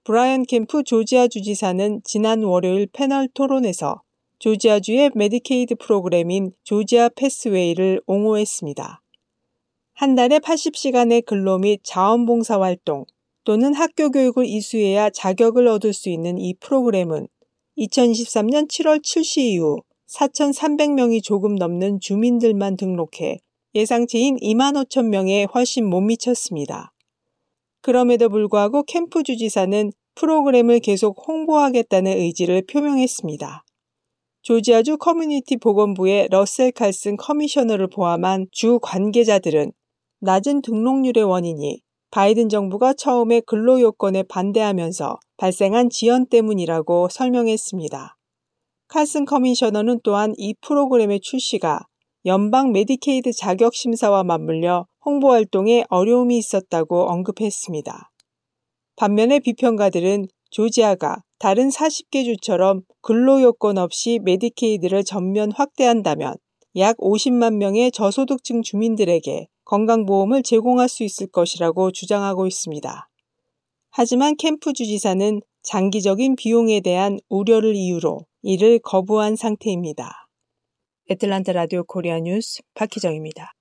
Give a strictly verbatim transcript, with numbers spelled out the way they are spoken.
브라이언 캠프 조지아 주지사는 지난 월요일 패널 토론에서 조지아주의 메디케이드 프로그램인 조지아 패스웨이를 옹호했습니다. 한 달에 팔십 시간의 근로 및 자원봉사 활동 또는 학교 교육을 이수해야 자격을 얻을 수 있는 이 프로그램은 이천이십삼 년 칠월 출시 이후 사천삼백 명이 조금 넘는 주민들만 등록해 예상치인 이만 오천 명에 훨씬 못 미쳤습니다. 그럼에도 불구하고 캠프 주지사는 프로그램을 계속 홍보하겠다는 의지를 표명했습니다. 조지아주 커뮤니티 보건부의 러셀 칼슨 커미셔너를 포함한 주 관계자들은 낮은 등록률의 원인이 바이든 정부가 처음에 근로요건에 반대하면서 발생한 지연 때문이라고 설명했습니다. 칼슨 커미셔너는 또한 이 프로그램의 출시가 연방 메디케이드 자격 심사와 맞물려 홍보활동에 어려움이 있었다고 언급했습니다. 반면에 비평가들은 조지아가 다른 사십 개 주처럼 근로요건 없이 메디케이드를 전면 확대한다면 약 오십만 명의 저소득층 주민들에게 건강보험을 제공할 수 있을 것이라고 주장하고 있습니다. 하지만 캠프 주지사는 장기적인 비용에 대한 우려를 이유로 이를 거부한 상태입니다. 애틀란타 라디오 코리아 뉴스 박희정입니다.